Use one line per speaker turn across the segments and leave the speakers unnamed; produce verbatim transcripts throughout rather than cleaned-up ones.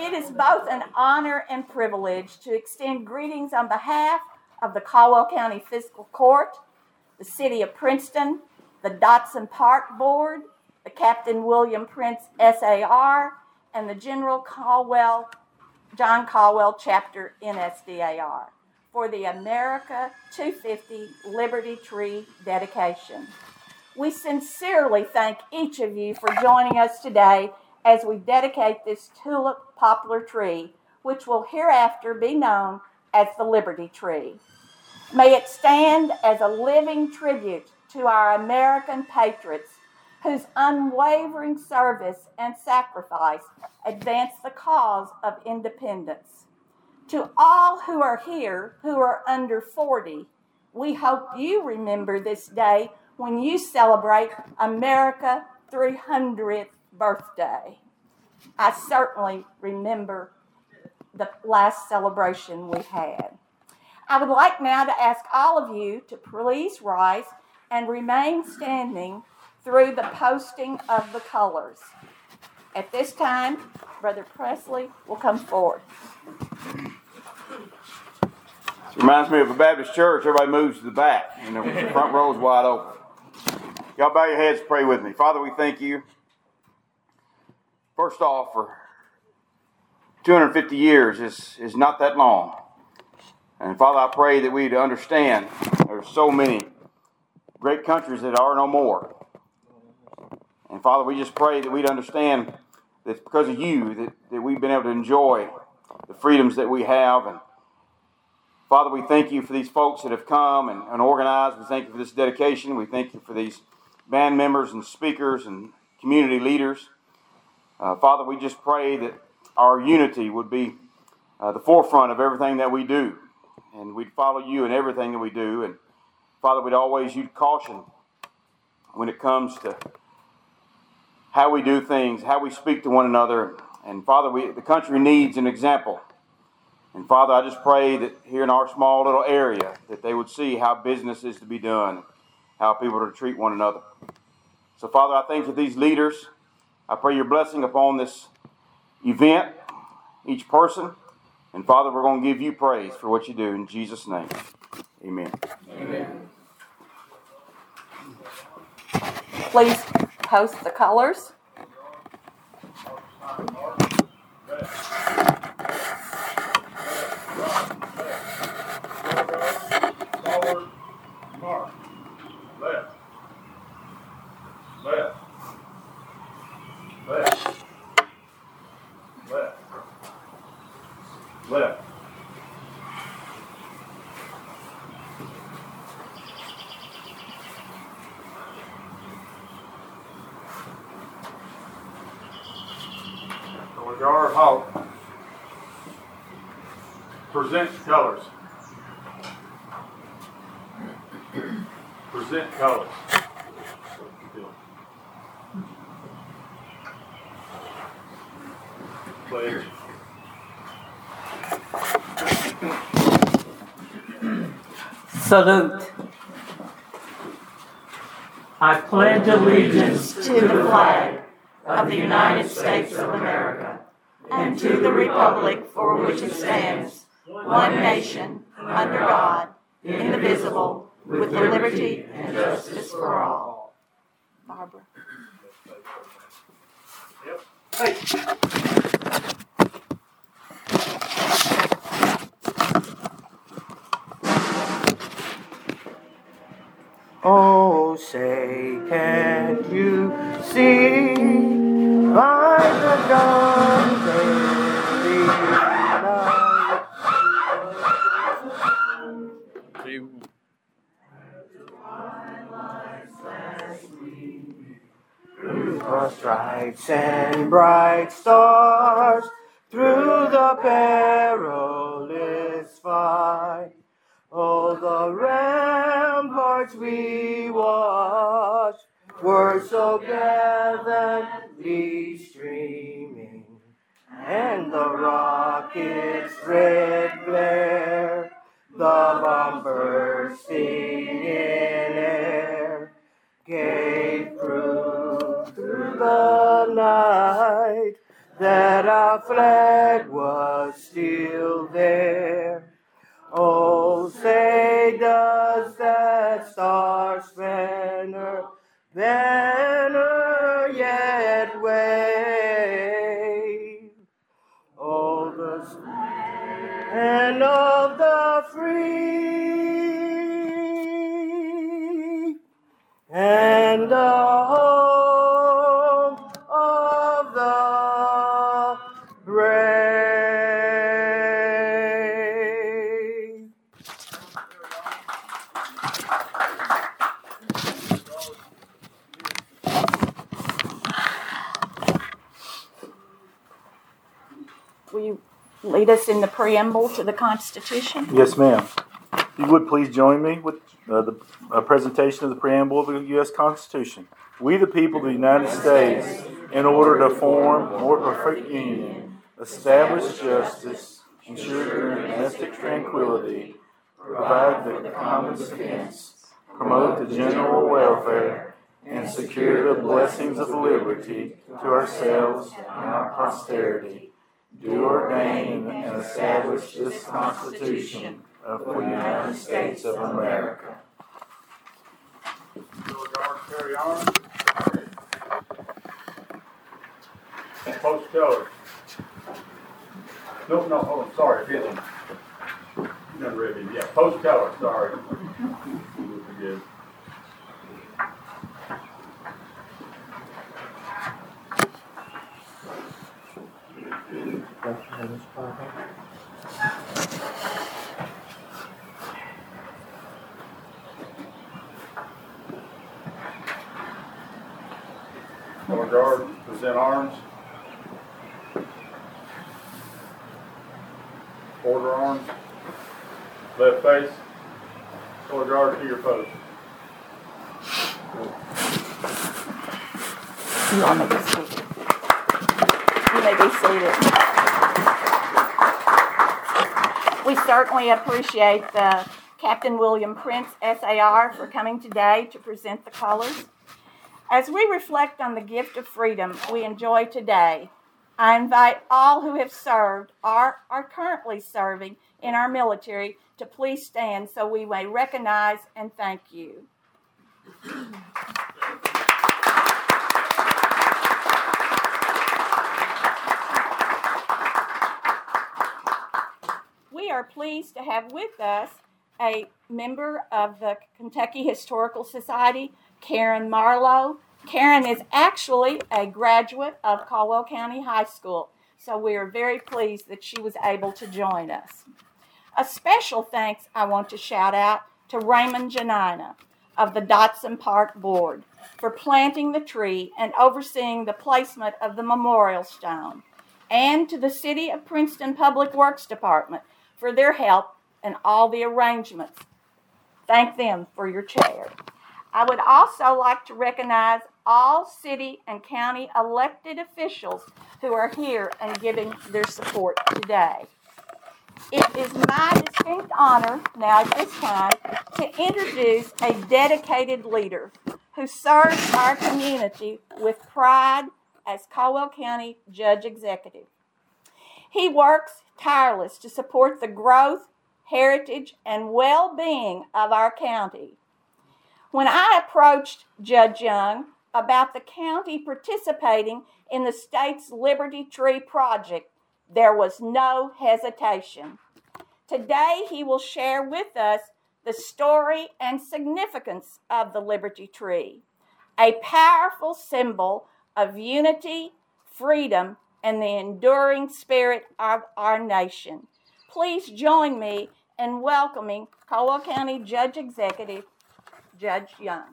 It is both an honor and privilege to extend greetings on behalf of the Caldwell County Fiscal Court, the City of Princeton, the Dotson Park Board, the Captain William Prince S A R, and the General Caldwell, John Caldwell Chapter N S D A R for the America two fifty Liberty Tree dedication. We sincerely thank each of you for joining us today as we dedicate this tulip poplar tree, which will hereafter be known as the Liberty Tree. May it stand as a living tribute to our American patriots whose unwavering service and sacrifice advanced the cause of independence. To all who are here who are under forty, we hope you remember this day when you celebrate America's three hundredth birthday. I certainly remember the last celebration we had. I would like now to ask all of you to please rise and remain standing through the posting of the colors. At this time, Brother Presley will come forward.
This reminds me of a Baptist church. Everybody moves to the back, and the front row is wide open. Y'all bow your heads and pray with me. Father, we thank you, first off, for two hundred fifty years is, is not that long. And Father, I pray that we'd understand there's so many great countries that are no more. And Father, we just pray that we'd understand that it's because of you that, that we've been able to enjoy the freedoms that we have. And Father, we thank you for these folks that have come and, and organized. We thank you for this dedication. We thank you for these band members and speakers and community leaders. Uh, Father, we just pray that our unity would be uh, the forefront of everything that we do. And we'd follow you in everything that we do. And Father, we'd always use caution when it comes to how we do things, how we speak to one another. And Father, we, the country needs an example. And Father, I just pray that here in our small little area, that they would see how business is to be done, how people are to treat one another. So Father, I thank you for these leaders. I pray your blessing upon this event, each person. And Father, we're going to give you praise for what you do in Jesus' name. Amen.
Amen. Please post the colors.
Forward, mark. Left. Left. Left. Left. Left. So with your hope, present colors. Present colors. Pledge.
Salute. I pledge allegiance
To the flag of the United States of America and to the republic for which it stands, one nation, under God, indivisible, with liberty and justice for all. Barbara.
Yep.
Hey.
Oh, say, can't you see by the dawn's early light? Through the stripes and bright stars, through the perilous fight, oh, the ramparts we watched were so gallantly streaming, and the rocket's red glare, the bomb bursting in air, gave proof through the night that our flag yet was still there. Oh, say does that star-spanner banner yet wave? Oh, the land of the free and the home of the brave.
Will you lead us in the preamble to the Constitution?
Yes, ma'am. If you would please join me with uh, the uh, presentation of the preamble of the U S Constitution. We, the people of the United States, in order to form a more perfect union, establish justice, ensure domestic tranquility, provide the common defense, promote the general welfare, and secure the blessings of liberty to ourselves and our posterity, do ordain and establish this Constitution of the United States of America.
Beauregard, carry arms. Post colors. No, no, oh, sorry, hit him. You done read it. Yeah, post colors, sorry. You forget. Beauregard, present arms. Order arms. Left face. Beauregard to your post.
You all may be seated. You may be seated. We certainly appreciate the Captain William Prince, S A R, for coming today to present the colors. As we reflect on the gift of freedom we enjoy today, I invite all who have served or are currently serving in our military to please stand so we may recognize and thank you. We are pleased to have with us a member of the Kentucky Historical Society, Karen Marlowe. Karen is actually a graduate of Caldwell County High School, so we are very pleased that she was able to join us. A special thanks I want to shout out to Raymond Janina of the Dotson Park Board for planting the tree and overseeing the placement of the memorial stone, and to the City of Princeton Public Works Department for their help in all the arrangements. Thank them for your chair. I would also like to recognize all city and county elected officials who are here and giving their support today. It is my distinct honor now at this time to introduce a dedicated leader who serves our community with pride as Caldwell County Judge Executive. He works tireless to support the growth, heritage, and well-being of our county. When I approached Judge Young about the county participating in the state's Liberty Tree project, there was no hesitation. Today, he will share with us the story and significance of the Liberty Tree, a powerful symbol of unity, freedom, and the enduring spirit of our nation. Please join me in welcoming Caldwell County Judge Executive, Judge Young.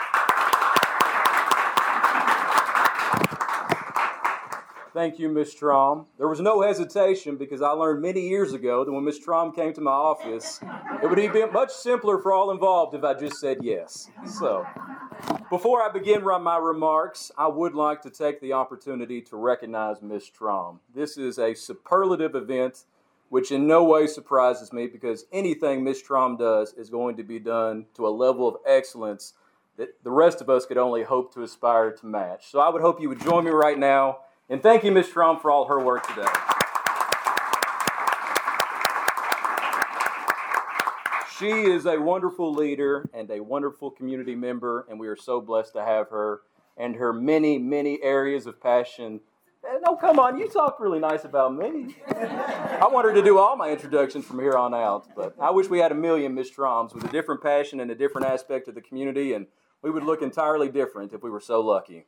Thank you, Miz Strom. There was no hesitation because I learned many years ago that when Miz Strom came to my office, it would be much simpler for all involved if I just said yes. So, before I begin my remarks, I would like to take the opportunity to recognize Miz Strom. This is a superlative event which in no way surprises me because anything Miz Strom does is going to be done to a level of excellence that the rest of us could only hope to aspire to match. So I would hope you would join me right now. And thank you, Miz Strom, for all her work today. She is a wonderful leader and a wonderful community member, and we are so blessed to have her and her many, many areas of passion. No, come on, you talk really nice about me. I want her to do all my introductions from here on out, but I wish we had a million Miss Troms with a different passion and a different aspect of the community, and we would look entirely different if we were so lucky.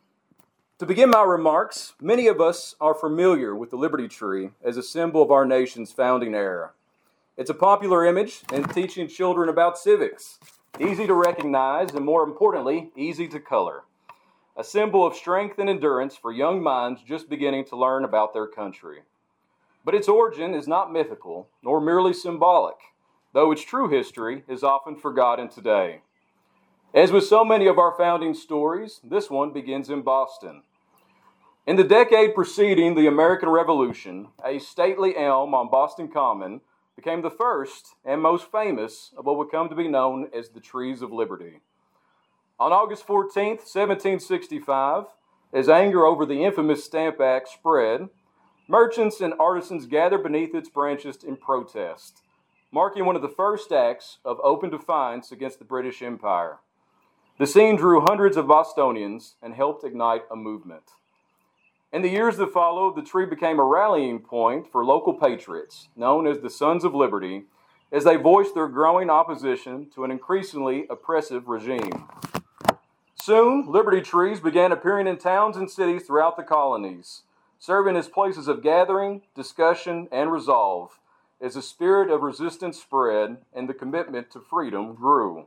To begin my remarks, many of us are familiar with the Liberty Tree as a symbol of our nation's founding era. It's a popular image in teaching children about civics, easy to recognize and, more importantly, easy to color. A symbol of strength and endurance for young minds just beginning to learn about their country. But its origin is not mythical, nor merely symbolic, though its true history is often forgotten today. As with so many of our founding stories, this one begins in Boston. In the decade preceding the American Revolution, a stately elm on Boston Common became the first and most famous of what would come to be known as the Trees of Liberty. On August fourteenth, seventeen sixty-five, as anger over the infamous Stamp Act spread, merchants and artisans gathered beneath its branches in protest, marking one of the first acts of open defiance against the British Empire. The scene drew hundreds of Bostonians and helped ignite a movement. In the years that followed, the tree became a rallying point for local patriots, known as the Sons of Liberty, as they voiced their growing opposition to an increasingly oppressive regime. Soon, Liberty trees began appearing in towns and cities throughout the colonies, serving as places of gathering, discussion, and resolve, as the spirit of resistance spread and the commitment to freedom grew.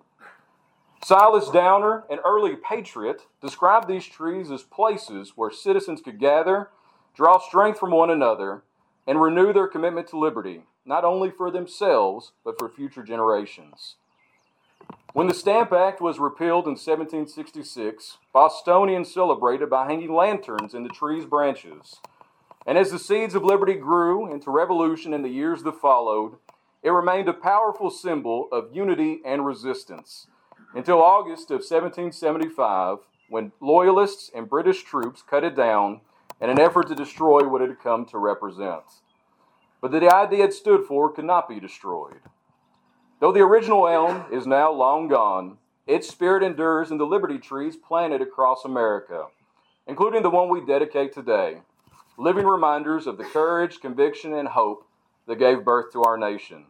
Silas Downer, an early patriot, described these trees as places where citizens could gather, draw strength from one another, and renew their commitment to liberty, not only for themselves, but for future generations. When the Stamp Act was repealed in seventeen sixty-six, Bostonians celebrated by hanging lanterns in the tree's branches. And as the seeds of liberty grew into revolution in the years that followed, it remained a powerful symbol of unity and resistance, until August of seventeen seventy-five, when Loyalists and British troops cut it down in an effort to destroy what it had come to represent. But the idea it stood for could not be destroyed. Though the original elm is now long gone, its spirit endures in the Liberty trees planted across America, including the one we dedicate today, living reminders of the courage, conviction, and hope that gave birth to our nation.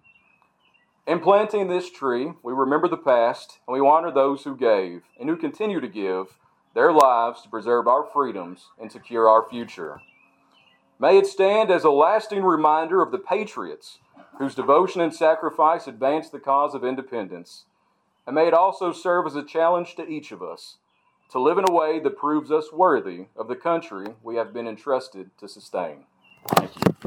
In planting this tree, we remember the past and we honor those who gave and who continue to give their lives to preserve our freedoms and secure our future. May it stand as a lasting reminder of the patriots whose devotion and sacrifice advanced the cause of independence. And may it also serve as a challenge to each of us to live in a way that proves us worthy of the country we have been entrusted to sustain. Thank you.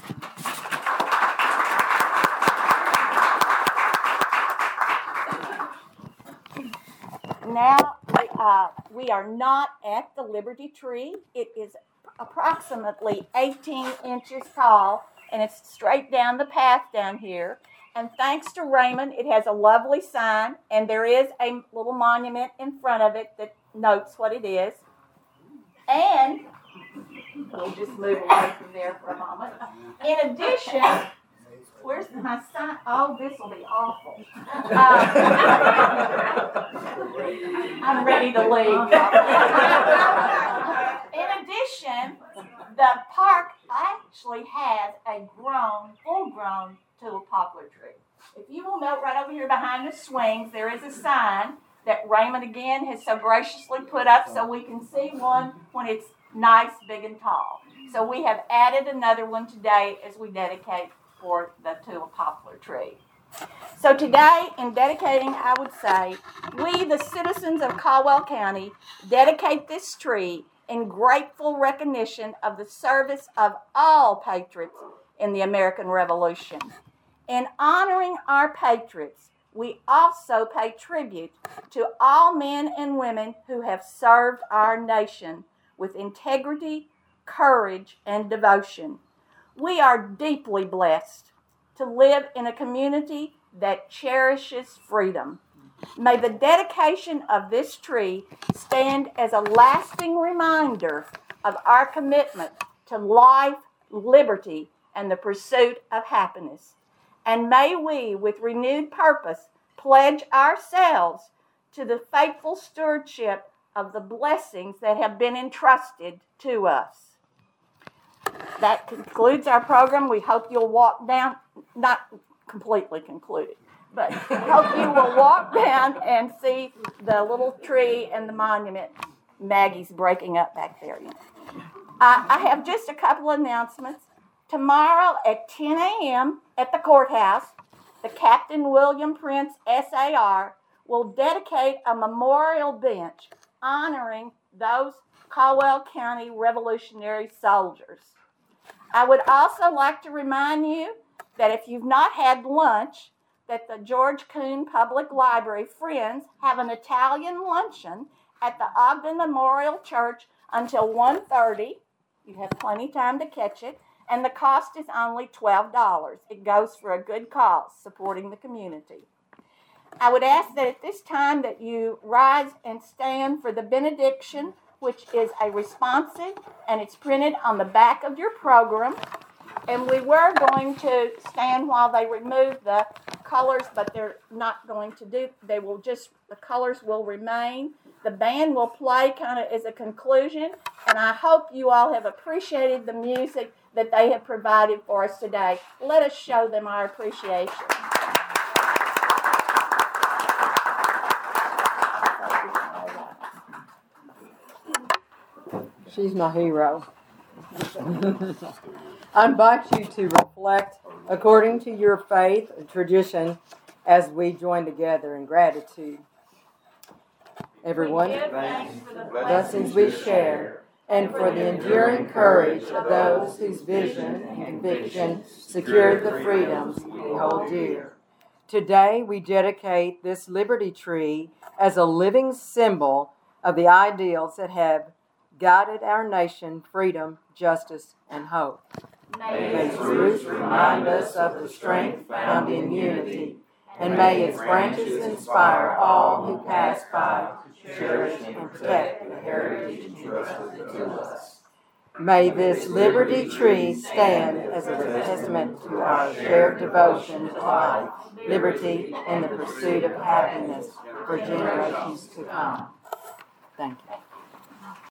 Now, we, uh, we are not at the Liberty Tree. It is approximately eighteen inches tall, and it's straight down the path down here. And thanks to Raymond, it has a lovely sign, and there is a little monument in front of it that notes what it is. And we'll just move away from there for a moment. In addition, where's my sign? Oh, this will be awful. Uh, I'm ready to leave. In addition, the park actually has a grown, full-grown tulip poplar tree. If you will note right over here behind the swings, there is a sign that Raymond again has so graciously put up so we can see one when it's nice, big, and tall. So we have added another one today as we dedicate for the tulip poplar tree. So today, in dedicating, I would say, we, the citizens of Caldwell County, dedicate this tree in grateful recognition of the service of all patriots in the American Revolution. In honoring our patriots, we also pay tribute to all men and women who have served our nation with integrity, courage, and devotion. We are deeply blessed to live in a community that cherishes freedom. May the dedication of this tree stand as a lasting reminder of our commitment to life, liberty, and the pursuit of happiness. And may we, with renewed purpose, pledge ourselves to the faithful stewardship of the blessings that have been entrusted to us. That concludes our program. We hope you'll walk down, not completely concluded, but hope you will walk down and see the little tree and the monument Maggie's breaking up back there. I, I have just a couple of announcements. Tomorrow at ten a.m. at the courthouse, the Captain William Prince S A R will dedicate a memorial bench honoring those Caldwell County Revolutionary soldiers. I would also like to remind you that if you've not had lunch, that the George Coon Public Library Friends have an Italian luncheon at the Ogden Memorial Church until one thirty. You have plenty of time to catch it, and the cost is only twelve dollars. It goes for a good cause, supporting the community. I would ask that at this time that you rise and stand for the benediction, which is a responsive, and it's printed on the back of your program. And we were going to stand while they remove the colors, but they're not going to do, they will just, the colors will remain. The band will play kind of as a conclusion, and I hope you all have appreciated the music that they have provided for us today. Let us show them our appreciation.
She's my hero. I invite you to reflect according to your faith and tradition as we join together in gratitude. Everyone, blessings we share, and for the enduring courage of those whose vision and conviction secured the freedoms we hold dear. Today we dedicate this Liberty Tree as a living symbol of the ideals that have guided our nation, freedom, justice, and hope. May its roots remind us of the strength found in unity, and may its branches inspire all who pass by to cherish and protect the heritage entrusted to us. May this Liberty Tree stand as a testament to our shared devotion to life, liberty, and the pursuit of happiness for generations to come. Thank you.